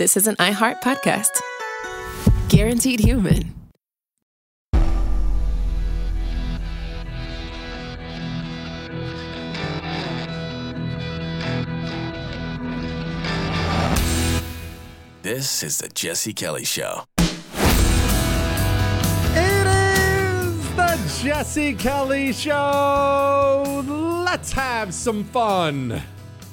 This is an iHeart podcast. Guaranteed human. This is the Jesse Kelly Show. It is the Jesse Kelly Show. Let's have some fun.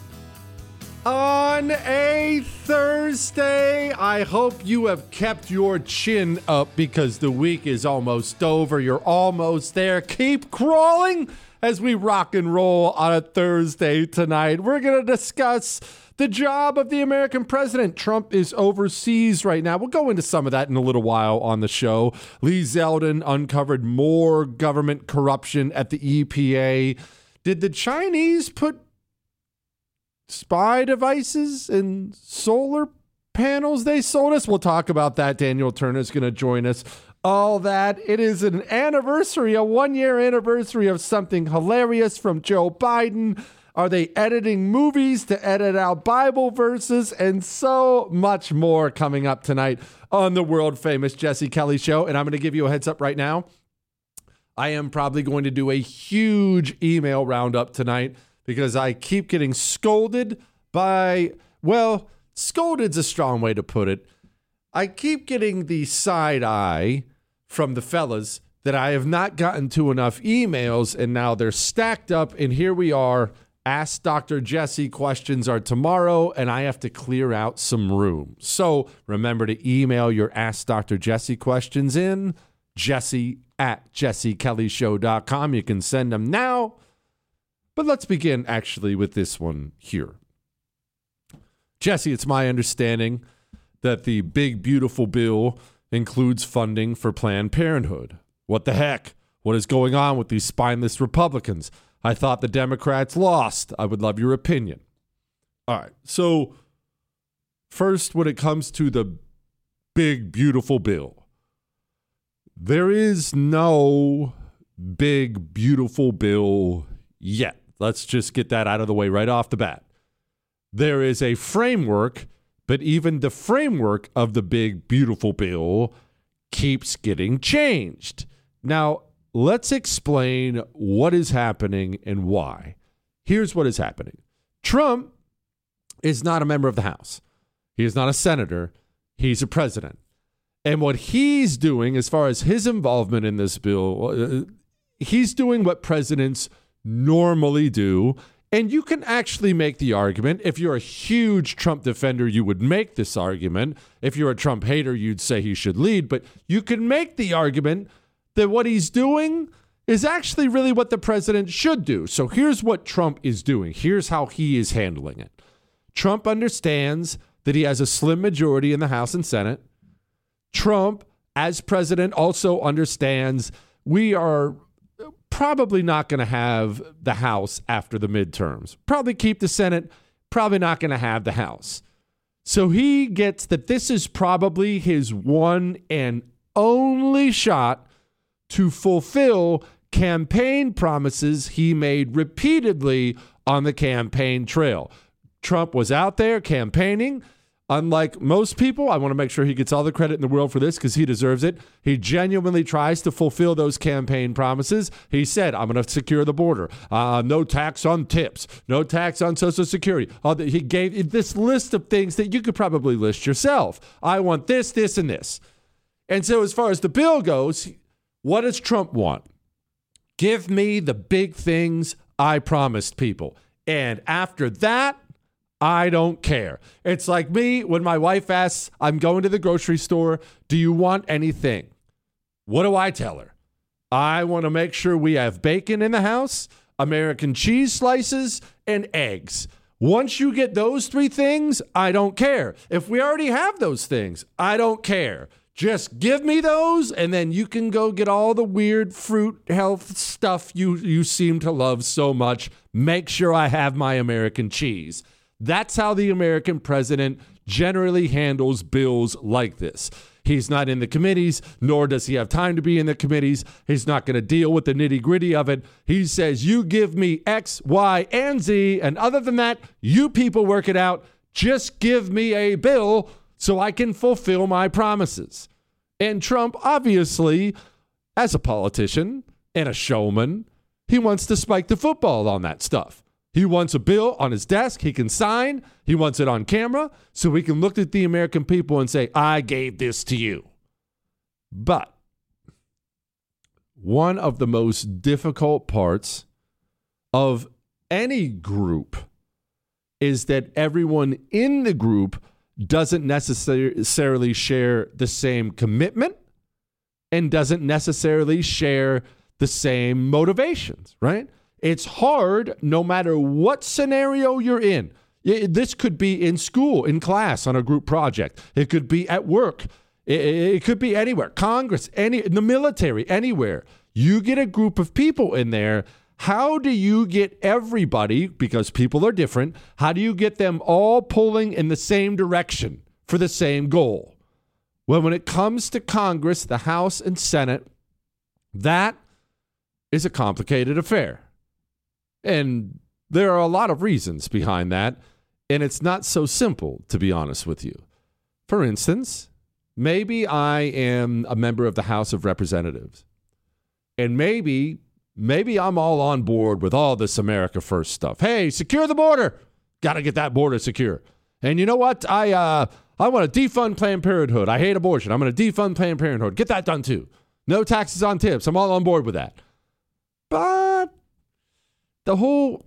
On a Thursday, I hope you have kept your chin up because the week is almost over. You're almost there. Keep crawling as we rock and roll on a Thursday tonight. We're going to discuss the job of the American president. Trump is overseas right now. We'll go into some of that in a little while on the show. Lee Zeldin uncovered more government corruption at the EPA. Did the Chinese put spy devices and solar panels they sold us? We'll talk about that. Daniel Turner's going to join us. All that. It is an anniversary, a 1-year anniversary of something hilarious from Joe Biden. Are they editing movies to edit out Bible verses? And so much more coming up tonight on the world famous Jesse Kelly Show. And I'm going to give you a heads up right now. I am probably going to do a huge email roundup tonight because I keep getting scolded by, well, scolded's a strong way to put it. I keep getting the side eye from the fellas that I have not gotten to enough emails, and now they're stacked up, and here we are. Ask Dr. Jesse questions are tomorrow, and I have to clear out some room. So remember to email your Ask Dr. Jesse questions in, jesse@jessekellyshow.com. You can send them now. But let's begin actually with this one here. Jesse, it's my understanding that the big, beautiful bill includes funding for Planned Parenthood. What the heck? What is going on with these spineless Republicans? I thought the Democrats lost. I would love your opinion. All right. So first, when it comes to the big, beautiful bill, there is no big, beautiful bill yet. Let's just get that out of the way right off the bat. There is a framework, but even the framework of the big, beautiful bill keeps getting changed. Now, let's explain what is happening and why. Here's what is happening. Trump is not a member of the House. He is not a senator. He's a president. And what he's doing, as far as his involvement in this bill, he's doing what presidents normally do. And you can actually make the argument. If you're a huge Trump defender, you would make this argument. If you're a Trump hater, you'd say he should lead. But you can make the argument that what he's doing is actually really what the president should do. So here's what Trump is doing. Here's how he is handling it. Trump understands that he has a slim majority in the House and Senate. Trump, as president, also understands we are probably not going to have the House after the midterms. Probably keep the Senate, probably not going to have the House. So he gets that this is probably his one and only shot to fulfill campaign promises he made repeatedly on the campaign trail. Trump was out there campaigning. Unlike most people, I want to make sure he gets all the credit in the world for this because he deserves it. He genuinely tries to fulfill those campaign promises. He said, I'm going to secure the border. No tax on tips. No tax on Social Security. He gave this list of things that you could probably list yourself. I want this, this, and this. And so as far as the bill goes, what does Trump want? Give me the big things I promised people. And after that, I don't care. It's like me when my wife asks, I'm going to the grocery store. Do you want anything? What do I tell her? I want to make sure we have bacon in the house, American cheese slices, and eggs. Once you get those three things, I don't care. If we already have those things, I don't care. Just give me those, and then you can go get all the weird fruit health stuff you seem to love so much. Make sure I have my American cheese. That's how the American president generally handles bills like this. He's not in the committees, nor does he have time to be in the committees. He's not going to deal with the nitty-gritty of it. He says, you give me X, Y, and Z, and other than that, you people work it out. Just give me a bill so I can fulfill my promises. And Trump, obviously, as a politician and a showman, he wants to spike the football on that stuff. He wants a bill on his desk he can sign. He wants it on camera so he can look at the American people and say, I gave this to you. But one of the most difficult parts of any group is that everyone in the group doesn't necessarily share the same commitment and doesn't necessarily share the same motivations, right? It's hard no matter what scenario you're in. This could be in school, in class, on a group project. It could be at work. It could be anywhere. Congress, in the military, anywhere. You get a group of people in there. How do you get everybody, because people are different, how do you get them all pulling in the same direction for the same goal? Well, when it comes to Congress, the House and Senate, that is a complicated affair. And there are a lot of reasons behind that, and it's not so simple, to be honest with you. For instance, maybe I am a member of the House of Representatives, and maybe I'm all on board with all this America First stuff. Hey, secure the border. Got to get that border secure. And you know what? I want to defund Planned Parenthood. I hate abortion. I'm going to defund Planned Parenthood. Get that done too. No taxes on tips. I'm all on board with that. But the whole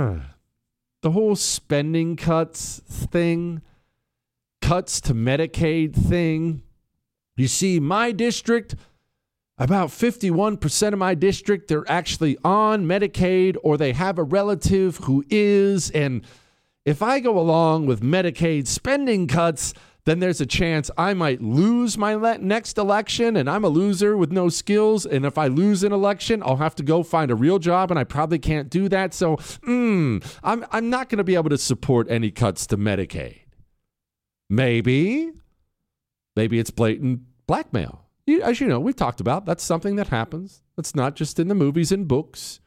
spending cuts thing, cuts to Medicaid thing. You see, my district, about 51% of my district, they're actually on Medicaid or they have a relative who is. And if I go along with Medicaid spending cuts, then there's a chance I might lose my next election, and I'm a loser with no skills. And if I lose an election, I'll have to go find a real job, and I probably can't do that. So I'm not going to be able to support any cuts to Medicaid. Maybe it's blatant blackmail. As you know, we've talked about, that's something that happens. It's not just in the movies and books.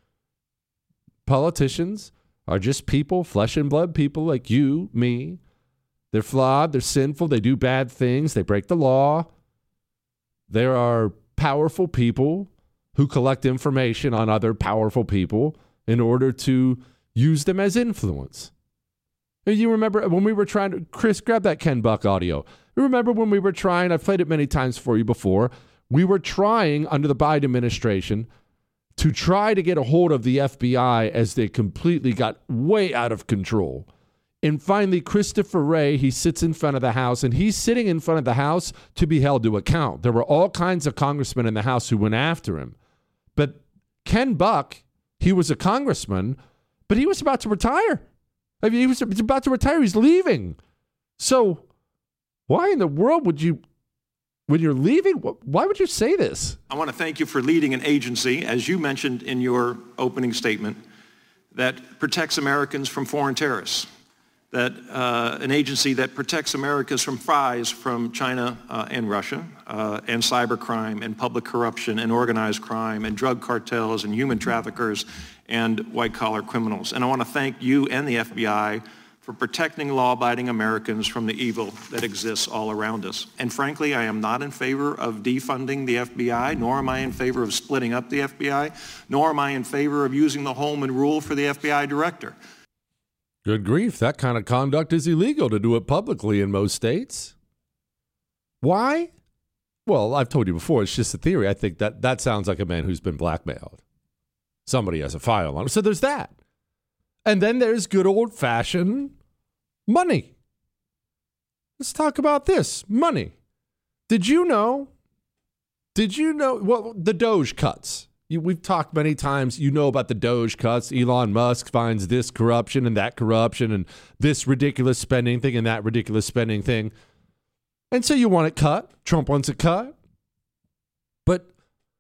Politicians are just people, flesh and blood people like you, me. They're flawed, they're sinful, they do bad things, they break the law. There are powerful people who collect information on other powerful people in order to use them as influence. You remember when we were trying to, Chris, grab that Ken Buck audio. You remember when we were trying, I've played it many times for you before, we were trying under the Biden administration to try to get a hold of the FBI as they completely got way out of control. And finally, Christopher Wray, he sits in front of the House, and he's sitting in front of the House to be held to account. There were all kinds of congressmen in the House who went after him. But Ken Buck, he was a congressman, but he was about to retire. I mean, he was about to retire. He's leaving. So why in the world would you, when you're leaving, why would you say this? I want to thank you for leading an agency, as you mentioned in your opening statement, that protects Americans from foreign terrorists. That an agency that protects Americans from spies from China and Russia, and cybercrime and public corruption and organized crime and drug cartels and human traffickers and white-collar criminals. And I want to thank you and the FBI for protecting law-abiding Americans from the evil that exists all around us. And frankly, I am not in favor of defunding the FBI, nor am I in favor of splitting up the FBI, nor am I in favor of using the Holman Rule for the FBI director. Good grief, that kind of conduct is illegal to do it publicly in most states. Why? Well, I've told you before, it's just a theory. I think that sounds like a man who's been blackmailed. Somebody has a file on him. So there's that. And then there's good old-fashioned money. Let's talk about this. Money. Did you know, well, the Doge cuts. We've talked many times, you know about the Doge cuts. Elon Musk finds this corruption and that corruption and this ridiculous spending thing and that ridiculous spending thing. And so you want it cut. Trump wants it cut. But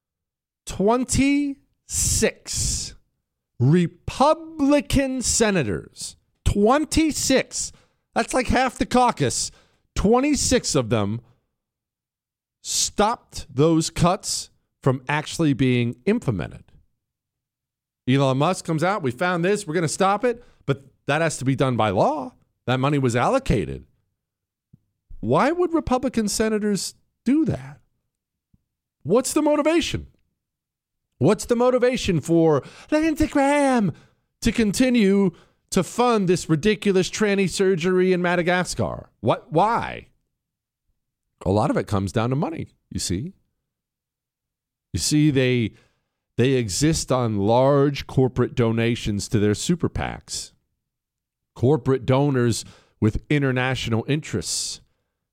26 Republican senators, 26, that's like half the caucus, 26 of them stopped those cuts from actually being implemented. Elon Musk comes out, we found this, we're going to stop it, but that has to be done by law. That money was allocated. Why would Republican senators do that? What's the motivation? What's the motivation for Lindsey Graham to continue to fund this ridiculous tranny surgery in Madagascar? Why? A lot of it comes down to money, you see. You see, they exist on large corporate donations to their super PACs. Corporate donors with international interests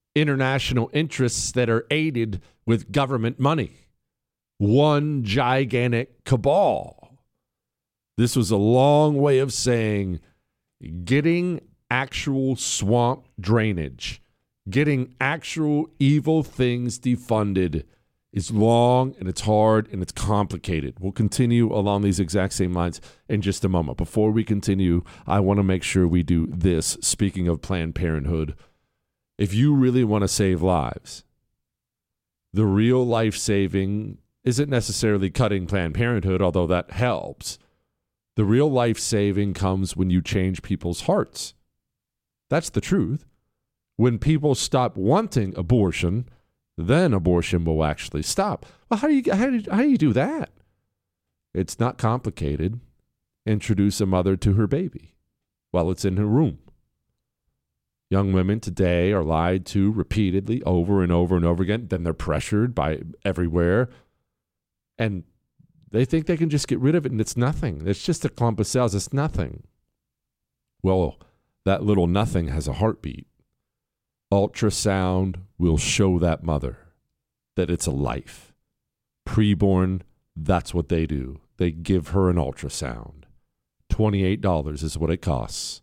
that are aided with government money. One gigantic cabal. This was a long way of saying getting actual swamp drainage, getting actual evil things defunded is long and it's hard and it's complicated. We'll continue along these exact same lines in just a moment. Before we continue, I want to make sure we do this. Speaking of Planned Parenthood, if you really want to save lives, the real life-saving isn't necessarily cutting Planned Parenthood, although that helps. The real life-saving comes when you change people's hearts. That's the truth. When people stop wanting abortion, then abortion will actually stop. Well, how do you do that? It's not complicated. Introduce a mother to her baby while it's in her womb. Young women today are lied to repeatedly over and over and over again. Then they're pressured by everywhere. And they think they can just get rid of it, and it's nothing. It's just a clump of cells. It's nothing. Well, that little nothing has a heartbeat. Ultrasound will show that mother that it's a life. Preborn, that's what they do. They give her an ultrasound. $28 is what it costs.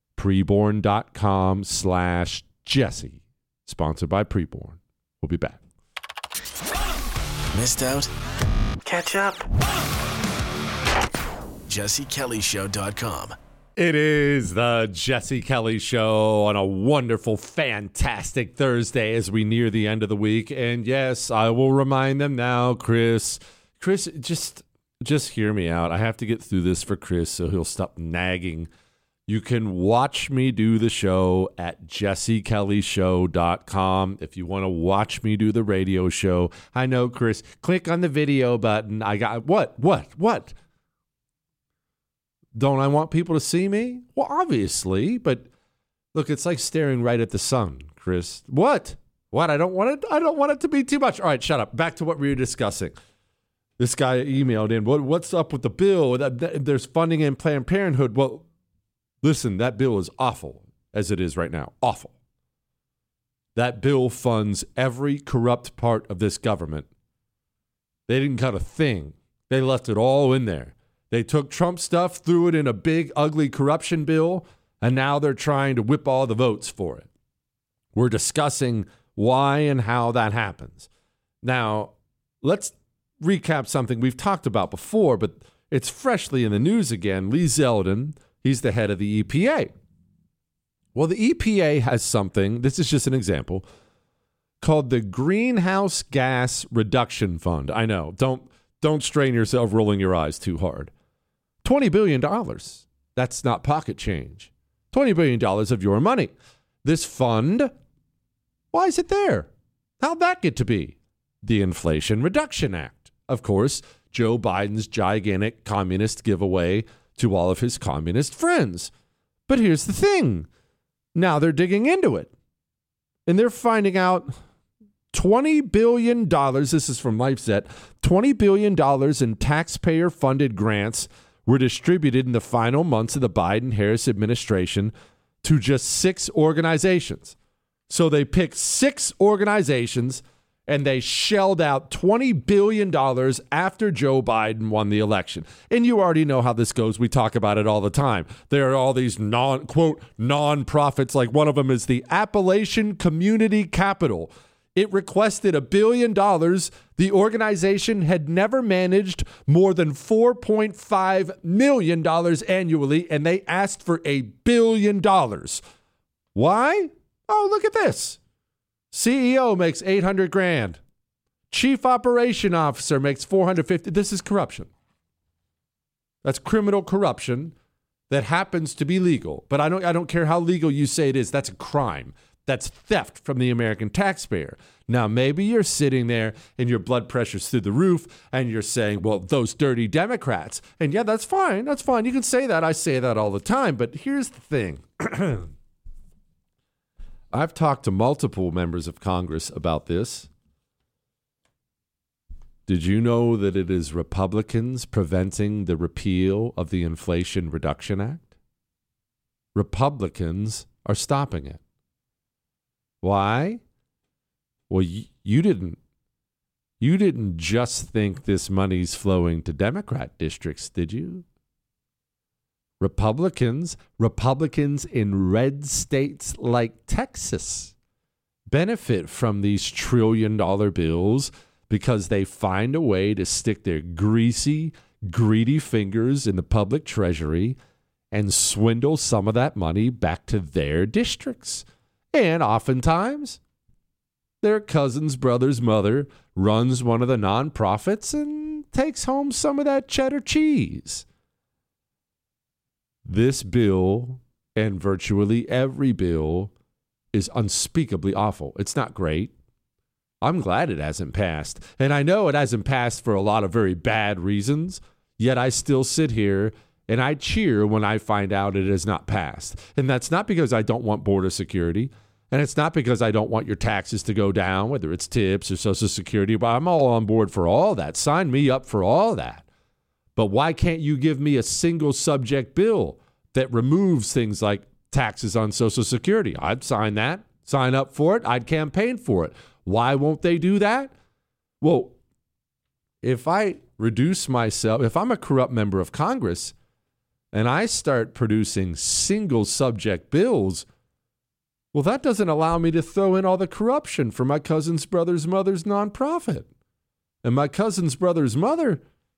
Preborn.com/Jesse. Sponsored by Preborn. We'll be back. Missed out? Catch up. JesseKellyShow.com. It is the Jesse Kelly Show on a wonderful, fantastic Thursday as we near the end of the week. And yes, I will remind them now, Chris, just hear me out. I have to get through this for Chris so he'll stop nagging. You can watch me do the show at JesseKellyShow.com. If you want to watch me do the radio show, I know, Chris, click on the video button. I got what? Don't I want people to see me? Well, obviously, but look, it's like staring right at the sun, Chris. What? I don't want it to be too much. All right, shut up. Back to what we were discussing. This guy emailed in, what's up with the bill? There's funding in Planned Parenthood. Well, listen, that bill is awful as it is right now. Awful. That bill funds every corrupt part of this government. They didn't cut a thing. They left it all in there. They took Trump stuff, threw it in a big, ugly corruption bill, and now they're trying to whip all the votes for it. We're discussing why and how that happens. Now, let's recap something we've talked about before, but it's freshly in the news again. Lee Zeldin, he's the head of the EPA. Well, the EPA has something, this is just an example, called the Greenhouse Gas Reduction Fund. I know, don't strain yourself rolling your eyes too hard. $20 billion. That's not pocket change. $20 billion of your money. This fund, why is it there? How'd that get to be? The Inflation Reduction Act. Of course, Joe Biden's gigantic communist giveaway to all of his communist friends. But here's the thing. Now they're digging into it. And they're finding out $20 billion, this is from LifeZet, $20 billion in taxpayer-funded grants were distributed in the final months of the Biden-Harris administration to just 6 organizations. So they picked 6 organizations and they shelled out $20 billion after Joe Biden won the election. And you already know how this goes. We talk about it all the time. There are all these non-profits, like one of them is the Appalachian Community Capital. It requested $1 billion. The organization had never managed more than $4.5 million annually, and they asked for $1 billion. Why? Oh, look at this. CEO makes $800,000. Chief Operation Officer makes $450,000. This is corruption. That's criminal corruption that happens to be legal. But I don't care how legal you say it is. That's a crime. That's theft from the American taxpayer. Now, maybe you're sitting there and your blood pressure's through the roof and you're saying, well, those dirty Democrats. And yeah, that's fine. That's fine. You can say that. I say that all the time. But here's the thing. I've talked to multiple members of Congress about this. Did you know that it is Republicans preventing the repeal of the Inflation Reduction Act? Republicans are stopping it. Why? Well, you didn't just think this money's flowing to Democrat districts, did you? Republicans in red states like Texas benefit from these trillion-dollar bills because they find a way to stick their greasy, greedy fingers in the public treasury and swindle some of that money back to their districts. And oftentimes, their cousin's brother's mother runs one of the nonprofits and takes home some of that cheddar cheese. This bill, and virtually every bill, is unspeakably awful. It's not great. I'm glad it hasn't passed. And I know it hasn't passed for a lot of very bad reasons, yet I still sit here and I cheer when I find out it has not passed. And that's not because I don't want border security. And it's not because I don't want your taxes to go down, whether it's tips or Social Security, but I'm all on board for all that. Sign me up for all that. But why can't you give me a single subject bill that removes things like taxes on Social Security? I'd sign that, sign up for it. I'd campaign for it. Why won't they do that? Well, if I reduce myself, if I'm a corrupt member of Congress and I start producing single subject bills, well, that doesn't allow me to throw in all the corruption for my cousin's brother's mother's nonprofit. And my cousin's brother's mother,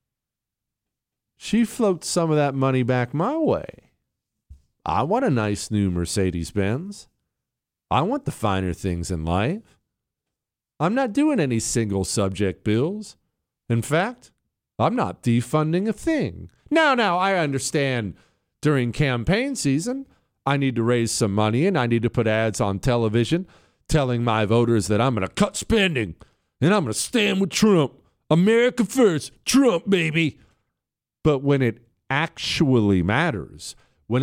she floats some of that money back my way. I want a nice new Mercedes-Benz. I want the finer things in life. I'm not doing any single subject bills. In fact, I'm not defunding a thing. Now, I understand during campaign season, I need to raise some money and I need to put ads on television telling my voters that I'm going to cut spending and I'm going to stand with Trump. America first, Trump, baby. But when it actually matters, when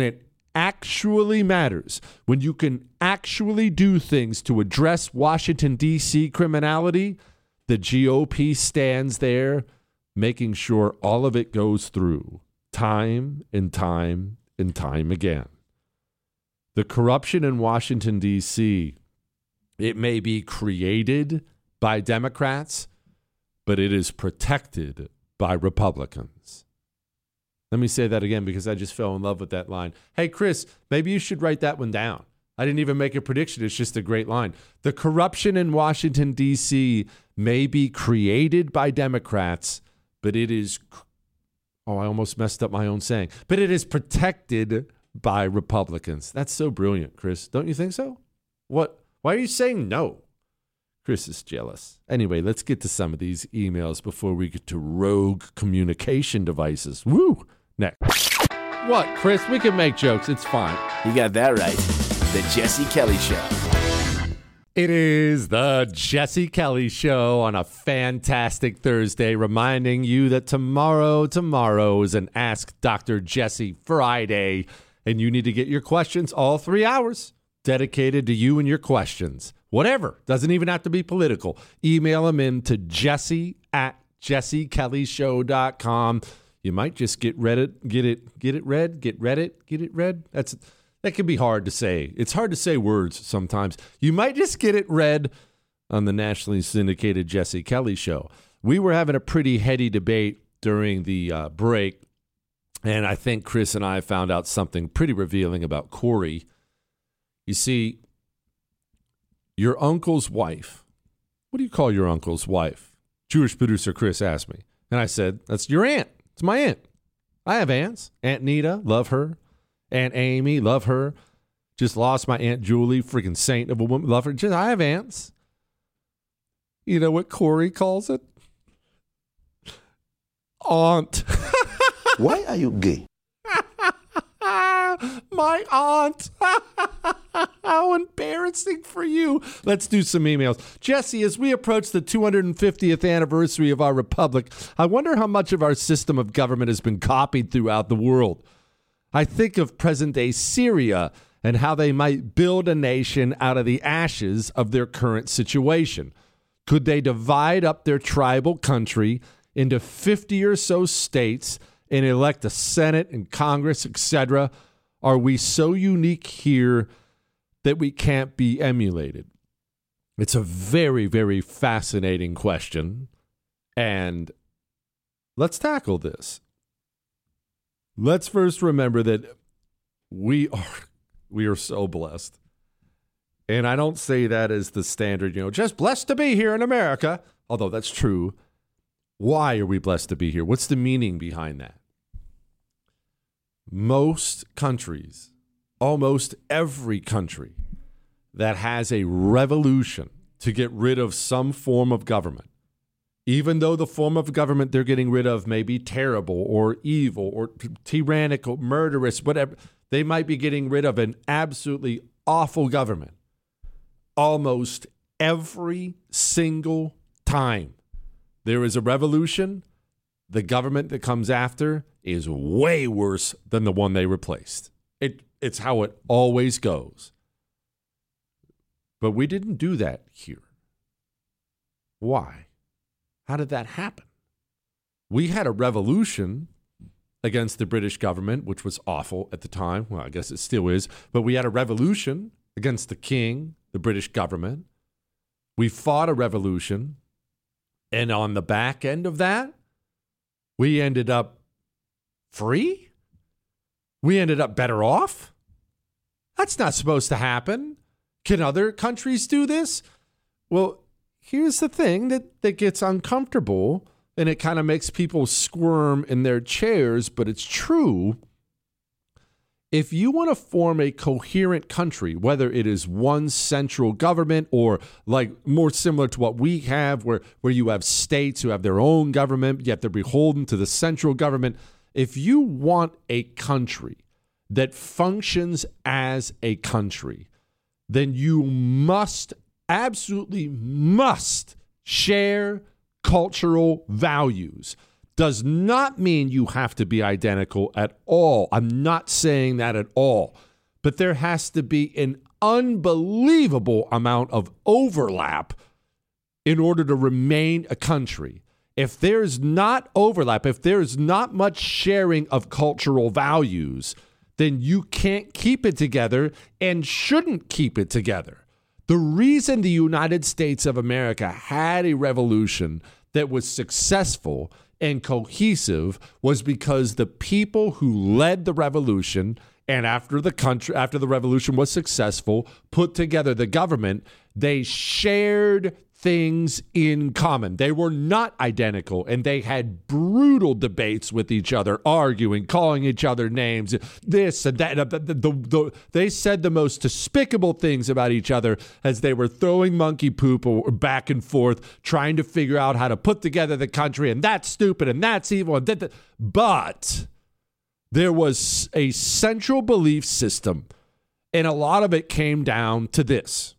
you can actually do things to address Washington, D.C. criminality, the GOP stands there making sure all of it goes through time and time and time again. The corruption in Washington, D.C., it may be created by Democrats, but it is protected by Republicans. Let me say that again because I just fell in love with that line. Hey, Chris, maybe you should write that one down. I didn't even make a prediction. It's just a great line. The corruption in Washington, D.C. may be created by Democrats, but it is, I almost messed up my own saying, but it is protected by Republicans. That's so brilliant, Chris. Don't you think so? What? Why are you saying no? Chris is jealous. Anyway, let's get to some of these emails before we get to rogue communication devices. Woo! Next. What, Chris? We can make jokes. It's fine. You got that right. The Jesse Kelly Show. It is the Jesse Kelly Show on a fantastic Thursday, reminding you that tomorrow is an Ask Dr. Jesse Friday, and you need to get your questions all 3 hours dedicated to you and your questions. Whatever. Doesn't even have to be political. Email them in to jesse@jessekellyshow.com. You might just get read. That can be hard to say. It's hard to say words sometimes. You might just get it read on the nationally syndicated Jesse Kelly Show. We were having a pretty heady debate during the break, and I think Chris and I found out something pretty revealing about Corey. You see, your uncle's wife. What do you call your uncle's wife? Jewish producer Chris asked me. And I said, that's your aunt. It's my aunt. I have aunts. Aunt Nita, love her. Aunt Amy, love her. Just lost my Aunt Julie, freaking saint of a woman, love her. I have aunts. You know what Corey calls it? Aunt. Why are you gay? My aunt. How embarrassing for you. Let's do some emails. Jesse, as we approach the 250th anniversary of our republic, I wonder how much of our system of government has been copied throughout the world. I think of present-day Syria and how they might build a nation out of the ashes of their current situation. Could they divide up their tribal country into 50 or so states and elect a Senate and Congress, etc.? Are we so unique here that we can't be emulated? It's a very, very fascinating question, and let's tackle this. Let's first remember that we are so blessed. And I don't say that as the standard, just blessed to be here in America, although that's true. Why are we blessed to be here? What's the meaning behind that? Most countries, almost every country that has a revolution to get rid of some form of government, even though the form of government they're getting rid of may be terrible or evil or tyrannical, murderous, whatever, they might be getting rid of an absolutely awful government. Almost every single time there is a revolution, the government that comes after is way worse than the one they replaced. It's how it always goes. But we didn't do that here. Why? How did that happen? We had a revolution against the British government, which was awful at the time. Well, I guess it still is. But we had a revolution against the king, the British government. We fought a revolution. And on the back end of that, we ended up free? We ended up better off? That's not supposed to happen. Can other countries do this? Well, here's the thing that gets uncomfortable, and it kind of makes people squirm in their chairs, but it's true. If you want to form a coherent country, whether it is one central government or like more similar to what we have, where you have states who have their own government, yet they're beholden to the central government. If you want a country that functions as a country, then you must, absolutely must, share cultural values. Does not mean you have to be identical at all. I'm not saying that at all. But there has to be an unbelievable amount of overlap in order to remain a country. If there's not overlap, if there's not much sharing of cultural values, then you can't keep it together and shouldn't keep it together. The reason the United States of America had a revolution that was successful and cohesive was because the people who led the revolution and after the revolution was successful, put together the government, they shared things in common. They were not identical, and they had brutal debates with each other, arguing, calling each other names, this and that. They said the most despicable things about each other as they were throwing monkey poop back and forth, trying to figure out how to put together the country, and that's stupid, and that's evil. But there was a central belief system, and a lot of it came down to this.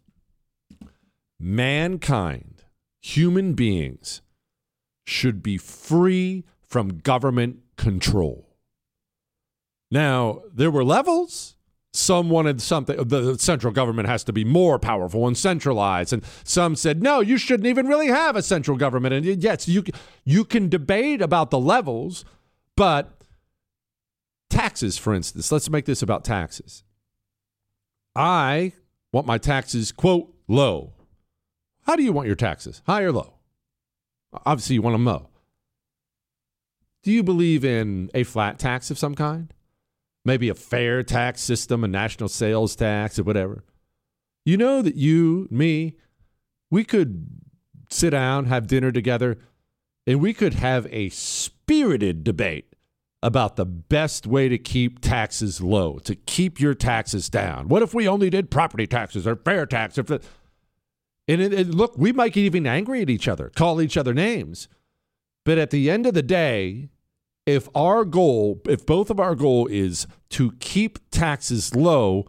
Mankind, human beings, should be free from government control. Now, there were levels. Some wanted something, the central government has to be more powerful and centralized. And some said, no, you shouldn't even really have a central government. And yes, you can debate about the levels, but taxes, for instance, let's make this about taxes. I want my taxes, quote, low. How do you want your taxes? High or low? Obviously, you want them low. Do you believe in a flat tax of some kind? Maybe a fair tax system, a national sales tax, or whatever. You know that you, me, we could sit down, have dinner together, and we could have a spirited debate about the best way to keep taxes low, to keep your taxes down. What if we only did property taxes or fair tax? And look, we might get even angry at each other, call each other names. But at the end of the day, if both of our goal is to keep taxes low,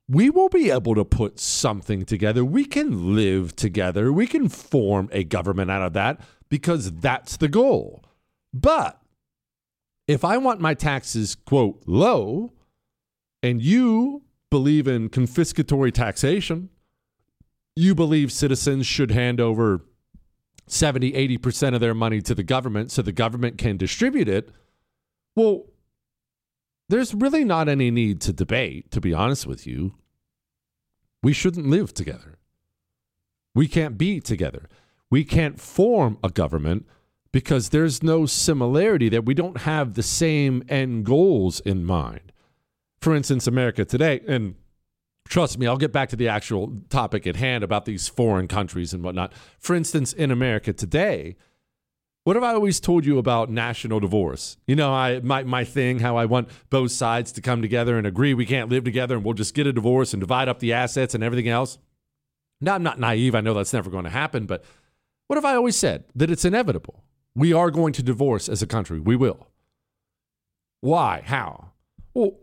we will be able to put something together. We can live together. We can form a government out of that because that's the goal. But if I want my taxes, quote, low, and you believe in confiscatory taxation, you believe citizens should hand over 70, 80% of their money to the government so the government can distribute it, well, there's really not any need to debate, to be honest with you. We shouldn't live together. We can't be together. We can't form a government because there's no similarity there. We don't have the same end goals in mind. For instance, America today, and trust me, I'll get back to the actual topic at hand about these foreign countries and whatnot. For instance, in America today, what have I always told you about national divorce? You know, my thing, how I want both sides to come together and agree we can't live together and we'll just get a divorce and divide up the assets and everything else. Now, I'm not naive. I know that's never going to happen. But what have I always said? That it's inevitable. We are going to divorce as a country. We will. Why? How? Well,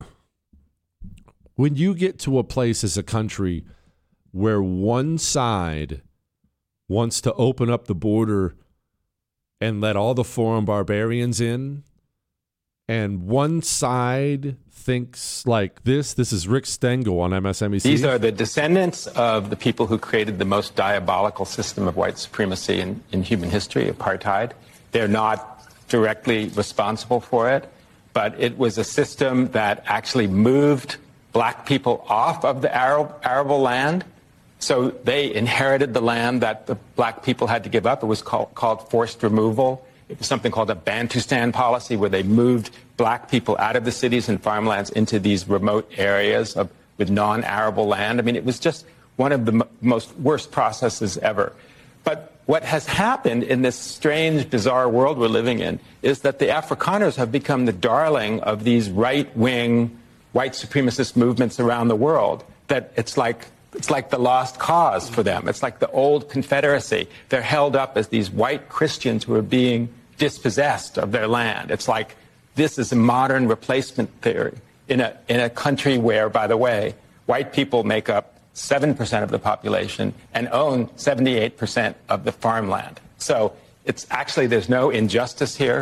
when you get to a place as a country where one side wants to open up the border and let all the foreign barbarians in, and one side thinks like this is Rick Stengel on MSNBC. These are the descendants of the people who created the most diabolical system of white supremacy in human history, apartheid. They're not directly responsible for it, but it was a system that actually moved black people off of the arable land. So they inherited the land that the black people had to give up. It was called forced removal. It was something called a Bantustan policy, where they moved black people out of the cities and farmlands into these remote areas with non-arable land. I mean, it was just one of the most worst processes ever. But what has happened in this strange, bizarre world we're living in is that the Afrikaners have become the darling of these right-wing, white supremacist movements around the world, that it's like the lost cause for them. It's like the old Confederacy. They're held up as these white Christians who are being dispossessed of their land. It's like this is a modern replacement theory in a country where, by the way, white people make up 7% of the population and own 78% of the farmland. So it's actually, there's no injustice here.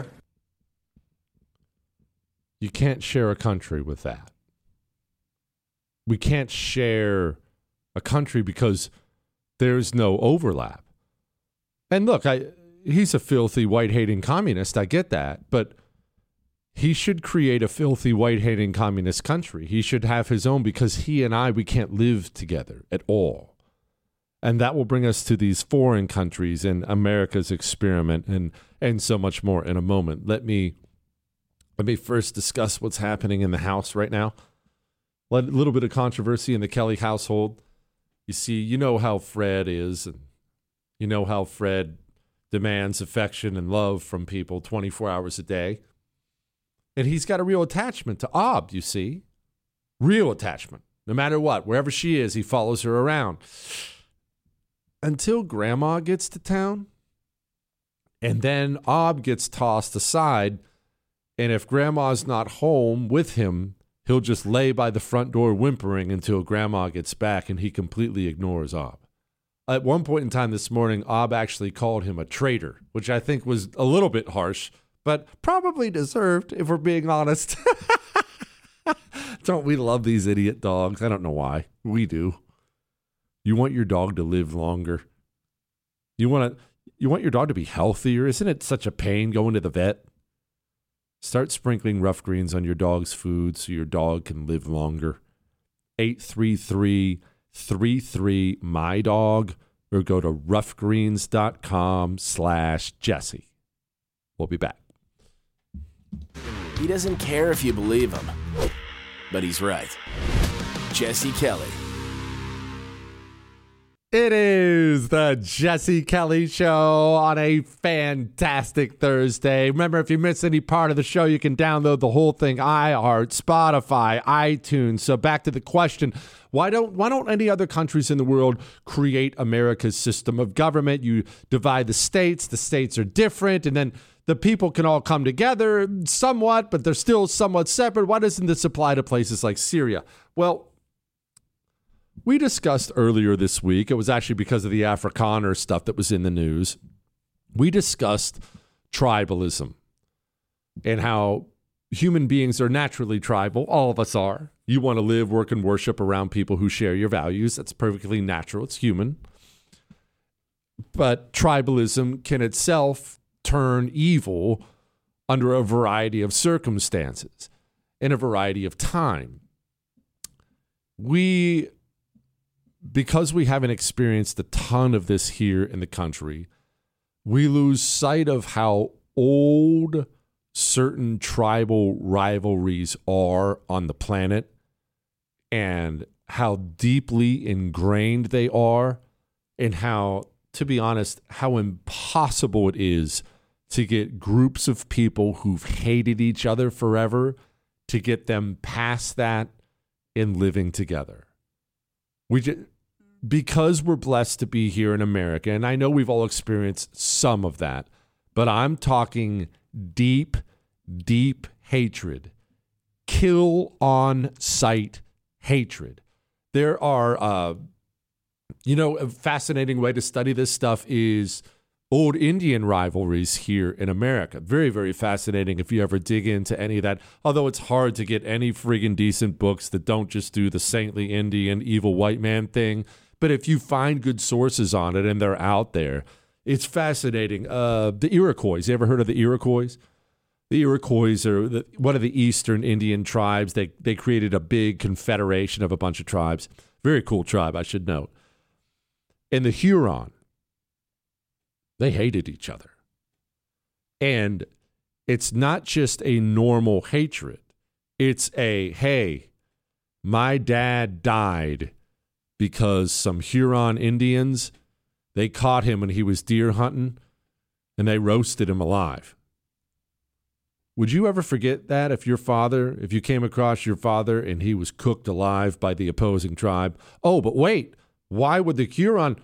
You can't share a country with that. We can't share a country because there's no overlap. And look, he's a filthy white-hating communist. I get that. But he should create a filthy white-hating communist country. He should have his own, because he and we can't live together at all. And that will bring us to these foreign countries and America's experiment and so much more in a moment. Let me first discuss what's happening in the House right now. A little bit of controversy in the Kelly household. You see, you know how Fred is, and you know how Fred demands affection and love from people 24 hours a day. And he's got a real attachment to Ob, you see. Real attachment. No matter what, wherever she is, he follows her around. Until Grandma gets to town, and then Ob gets tossed aside, and if Grandma's not home with him, he'll just lay by the front door whimpering until Grandma gets back, and he completely ignores Ob. At one point in time this morning, Ob actually called him a traitor, which I think was a little bit harsh, but probably deserved, if we're being honest. Don't we love these idiot dogs? I don't know why. We do. You want your dog to live longer. You want your dog to be healthier. Isn't it such a pain going to the vet? Start sprinkling Rough Greens on your dog's food so your dog can live longer. 833-33-MY-DOG or go to roughgreens.com/Jesse. We'll be back. He doesn't care if you believe him, but he's right. Jesse Kelly. It is the Jesse Kelly Show on a fantastic Thursday. Remember, if you miss any part of the show, you can download the whole thing, iHeart, Spotify, iTunes. So back to the question, why don't any other countries in the world create America's system of government? You divide the states are different, and then the people can all come together somewhat, but they're still somewhat separate. Why doesn't this apply to places like Syria? Well, We discussed earlier this week, it was actually because of the Afrikaner stuff that was in the news, we discussed tribalism and how human beings are naturally tribal. All of us are. You want to live, work, and worship around people who share your values. That's perfectly natural. It's human. But tribalism can itself turn evil under a variety of circumstances in a variety of time. Because we haven't experienced a ton of this here in the country, we lose sight of how old certain tribal rivalries are on the planet and how deeply ingrained they are, and how, to be honest, how impossible it is to get groups of people who've hated each other forever to get them past that and living together. Because we're blessed to be here in America, and I know we've all experienced some of that, but I'm talking deep, deep hatred, kill on sight hatred. There are, a fascinating way to study this stuff is old Indian rivalries here in America. Very, very fascinating if you ever dig into any of that, although it's hard to get any friggin' decent books that don't just do the saintly Indian evil white man thing. But if you find good sources on it and they're out there, it's fascinating. The Iroquois, you ever heard of the Iroquois? The Iroquois are one of the eastern Indian tribes. They created a big confederation of a bunch of tribes. Very cool tribe, I should note. And the Huron, they hated each other. And it's not just a normal hatred. It's hey, my dad died because some Huron Indians, they caught him when he was deer hunting and they roasted him alive. Would you ever forget that if you came across your father and he was cooked alive by the opposing tribe? Oh, but wait, why would they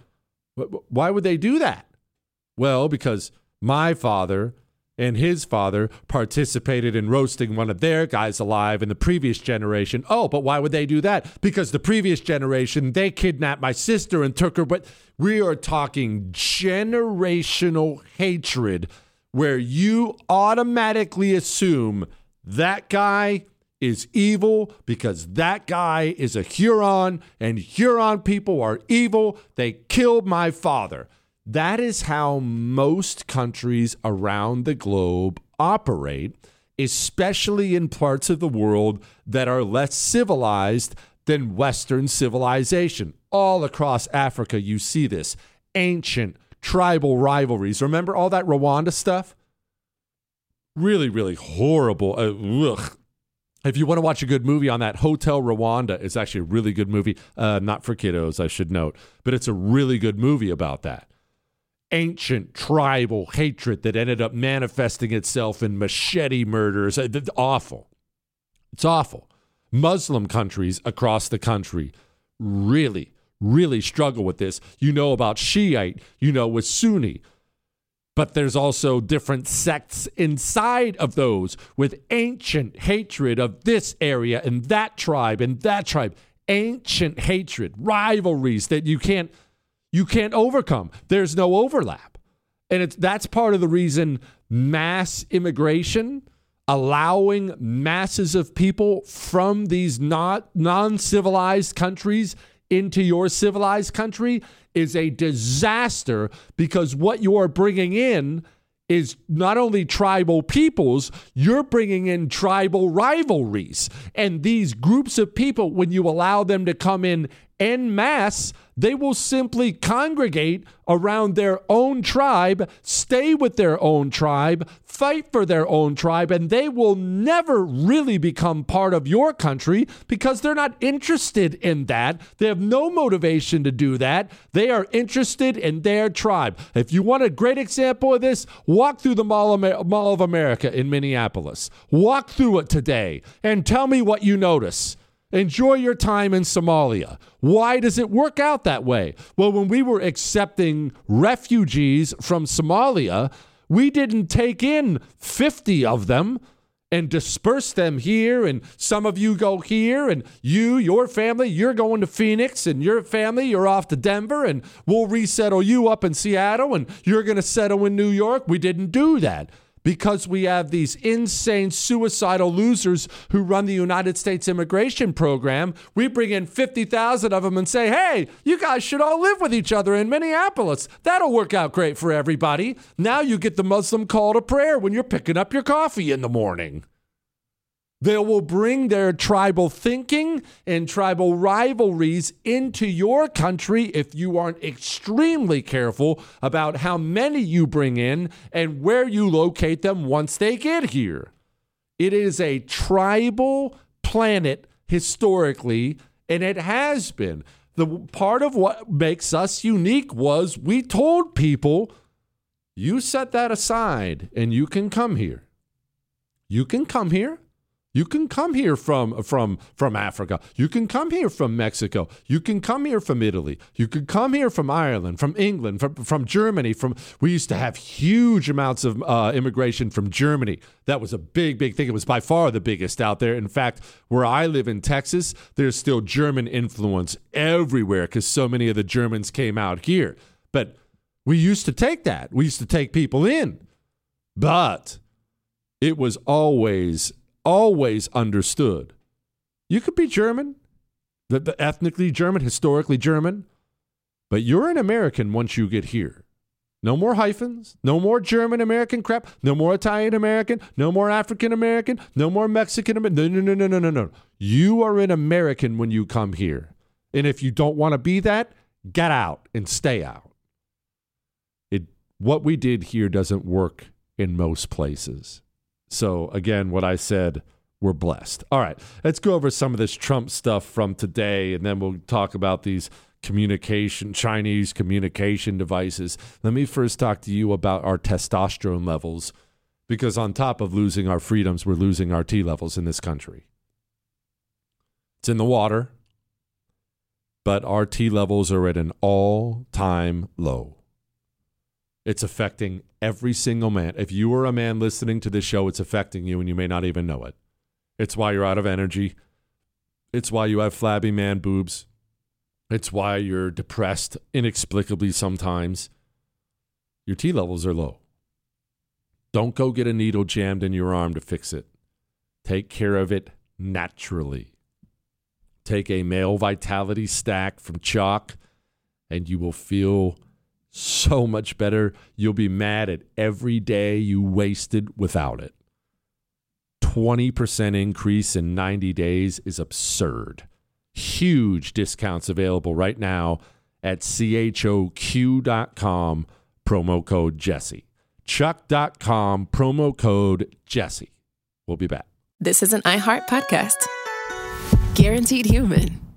do that? Well, because my father and his father participated in roasting one of their guys alive in the previous generation. Oh, but why would they do that? Because the previous generation, they kidnapped my sister and took her. But we are talking generational hatred where you automatically assume that guy is evil because that guy is a Huron and Huron people are evil. They killed my father. That is how most countries around the globe operate, especially in parts of the world that are less civilized than Western civilization. All across Africa, you see this. Ancient tribal rivalries. Remember all that Rwanda stuff? Really, really horrible. If you want to watch a good movie on that, Hotel Rwanda is actually a really good movie. Not for kiddos, I should note. But it's a really good movie about that. Ancient tribal hatred that ended up manifesting itself in machete murders. It's awful. It's awful. Muslim countries across the country really, really struggle with this. You know about Shiite, with Sunni. But there's also different sects inside of those with ancient hatred of this area and that tribe and that tribe. Ancient hatred, rivalries that you can't overcome. There's no overlap. And that's part of the reason mass immigration, allowing masses of people from these non-civilized countries into your civilized country is a disaster, because what you are bringing in is not only tribal peoples, you're bringing in tribal rivalries. And these groups of people, when you allow them to come in en masse, they will simply congregate around their own tribe, stay with their own tribe, fight for their own tribe, and they will never really become part of your country because they're not interested in that. They have no motivation to do that. They are interested in their tribe. If you want a great example of this, walk through the Mall of America in Minneapolis. Walk through it today and tell me what you notice. Enjoy your time in Somalia. Why does it work out that way? Well, when we were accepting refugees from Somalia, we didn't take in 50 of them and disperse them here, and some of you go here, and your family, you're going to Phoenix, and your family, you're off to Denver, and we'll resettle you up in Seattle, and you're going to settle in New York. We didn't do that because we have these insane suicidal losers who run the United States immigration program. We bring in 50,000 of them and say, hey, you guys should all live with each other in Minneapolis. That'll work out great for everybody. Now you get the Muslim call to prayer when you're picking up your coffee in the morning. They will bring their tribal thinking and tribal rivalries into your country if you aren't extremely careful about how many you bring in and where you locate them once they get here. It is a tribal planet historically, and it has been. The part of what makes us unique was we told people, you set that aside and you can come here. You can come here. You can come here from Africa. You can come here from Mexico. You can come here from Italy. You can come here from Ireland, from England, from Germany. We used to have huge amounts of immigration from Germany. That was a big, big thing. It was by far the biggest out there. In fact, where I live in Texas, there's still German influence everywhere because so many of the Germans came out here. But we used to take that. We used to take people in. But it was always understood. You could be German, the ethnically German, historically German, but you're an American once you get here. No more hyphens, no more German American crap, no more Italian American, no more African American, no more Mexican American. No. You are an American when you come here. And if you don't want to be that, get out and stay out. What we did here doesn't work in most places. So, again, what I said, we're blessed. All right, let's go over some of this Trump stuff from today, and then we'll talk about these Chinese communication devices. Let me first talk to you about our testosterone levels, because on top of losing our freedoms, we're losing our T levels in this country. It's in the water, but our T levels are at an all-time low. It's affecting every single man. If you are a man listening to this show, it's affecting you and you may not even know it. It's why you're out of energy. It's why you have flabby man boobs. It's why you're depressed inexplicably sometimes. Your T levels are low. Don't go get a needle jammed in your arm to fix it. Take care of it naturally. Take a male vitality stack from Chalk and you will feel so much better. You'll be mad at every day you wasted without it. 20% increase in 90 days is absurd. Huge discounts available right now at CHOQ.com, promo code Jesse. Chuck.com, promo code Jesse. We'll be back. This is an iHeart podcast. Guaranteed Human.